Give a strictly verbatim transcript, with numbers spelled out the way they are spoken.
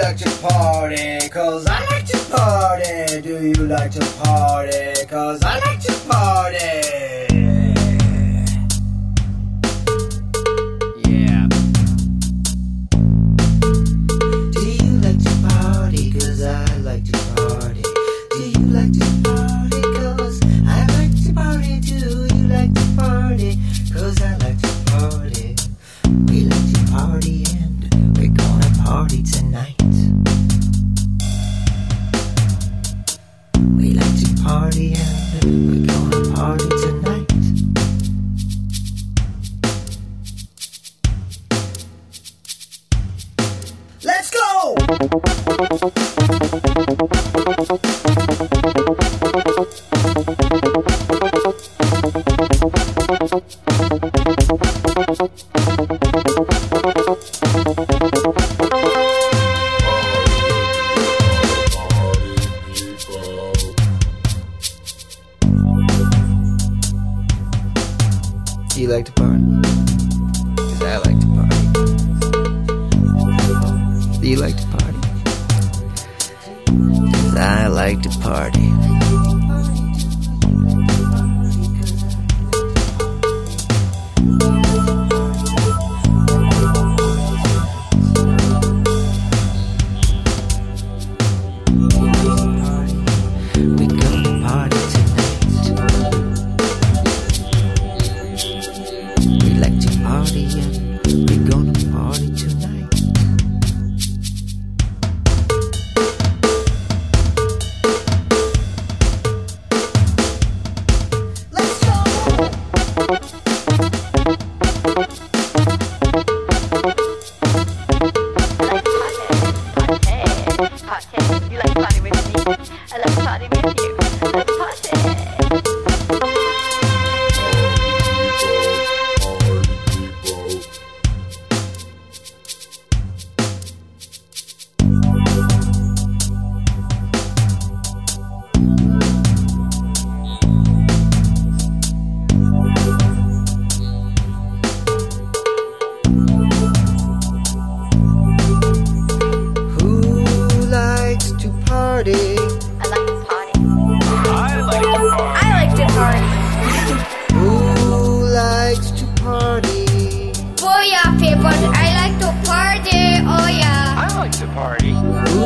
like to party? Cause I like to party. Do you like to party? Cause I like to party. Yeah. Do you like to party? Cause I like to party. Do you like to party? Cause I like to party. Do you like to party? Cause I like to party. We like to party and we're gonna party tonight. We like to party and we're gonna party tonight. Let's go! Do you like to party? Cause I like to party. Do you like to party? Cause I like to party. We gonna party tonight. We like to party and we gonna party tonight. Let's go! You like party with me? I like party with you. Let's party. Who likes to party? I like to party. I like to party. I like to party. Who likes to party? Oh yeah, people, I like to party. Oh yeah. I like to party. Who